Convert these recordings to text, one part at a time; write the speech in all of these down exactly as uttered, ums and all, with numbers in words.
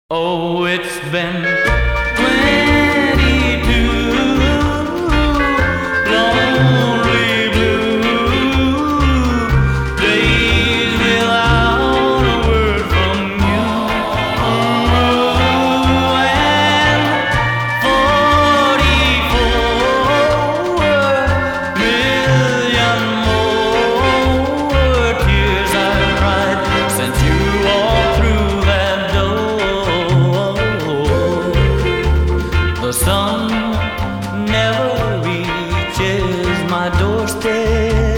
Oh, it's been twenty-two lonely blue days without a word from you, and forty-four million more tears I've cried since you walked through that door. The sun never reaches my doorstep.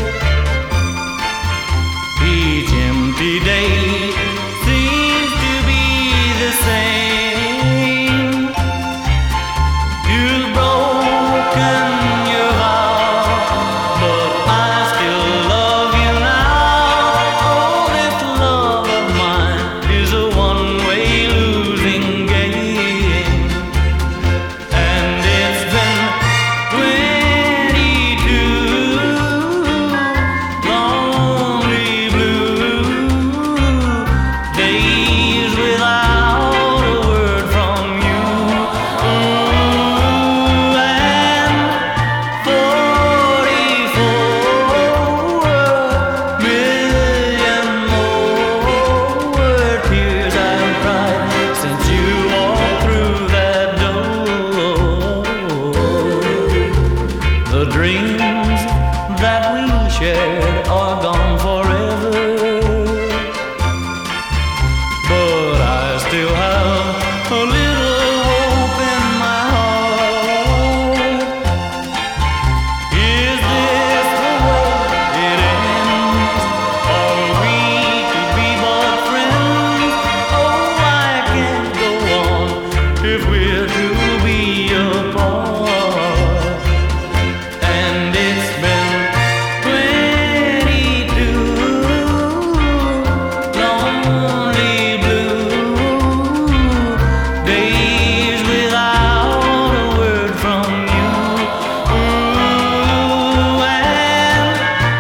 Each empty day seems to be the same. You've broken your vow, but I still love you now. Oh, this love of mine is a one-way losing game. And it's been twenty-two lonely blue days without a word from you, Ooh, and forty-four million more tears I've cried since you walked through that door. The dreams that we shared are gone forever, but I still have a little hope in my heart. Is this the way it ends? Are we to be but friends? Oh, I can't go on if we're to be apart. And it's been twenty-two lonely blue days without a word from you, Ooh, and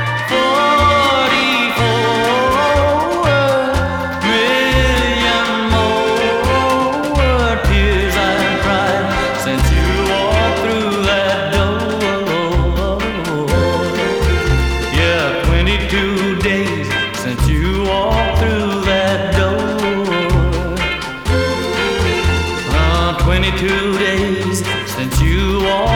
forty-four million more tears I've cried since you walked through that door. Yeah, twenty-two days since you walked through that door. Uh, twenty-two days since you walked